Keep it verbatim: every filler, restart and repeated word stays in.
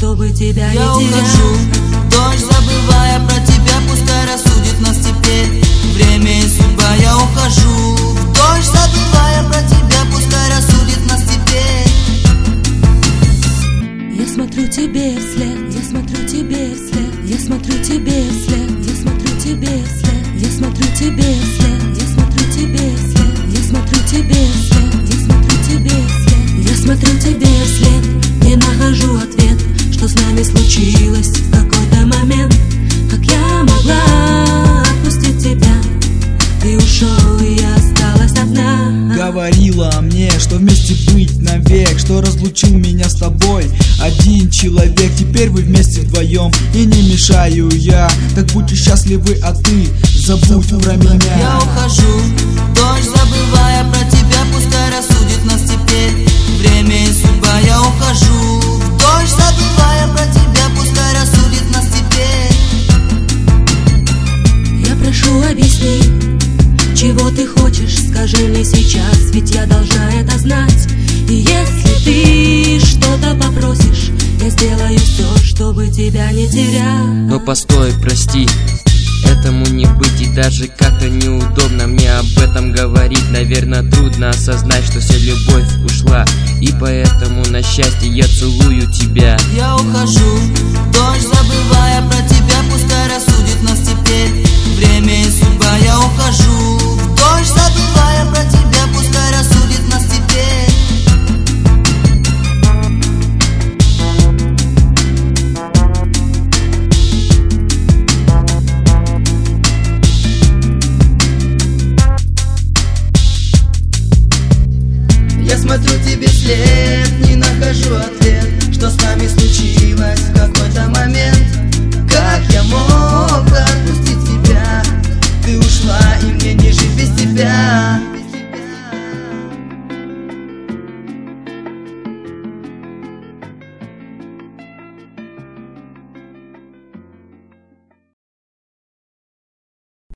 чтобы тебя Я не терять. ухожу, дождь, забывая про тебя, пускай рассудит нас теперь время и судьба. Я ухожу, дождь, забывая про тебя, пускай рассудит нас теперь. Я смотрю тебе вслед, я смотрю тебе вслед, я смотрю тебе вслед, я смотрю тебе вслед, я смотрю тебе вслед, я смотрю тебе вслед, я смотрю тебе вслед, я смотрю тебе вслед, я смотрю тебе вслед, не нахожу ответ, что с нами случилось в какой-то момент. Как я могла отпустить тебя? Ты ушел, и я осталась одна. Говорила мне, что вместе быть навек, что разлучил меня с тобой один человек. Теперь вы вместе вдвоем, и не мешаю я. Так будьте счастливы, а ты забудь про меня. Я ухожу, дождь, забывая про тебя, пускай рассудит нас теперь время и судьба. Я ухожу, дождь, забывая про тебя, пускай рассудит нас теперь. Я прошу, объясни, чего ты хочешь, скажи мне сейчас, ведь я должна это знать. И если ты что-то попросишь, я сделаю все, чтобы тебя не терять. Но постой, прости, этому не быть, и даже как-то неудобно мне об этом говорить. Наверное, трудно осознать, что вся любовь ушла, и поэтому на счастье я целую тебя. Я ухожу, дождь, забывая про тебя, пускай рассудит нас теперь время и судьба. Я ухожу, дождь, забывая про тебя, пускай рассудит нас теперь. Я смотрю тебе вслед, не нахожу ответ, что с нами случилось.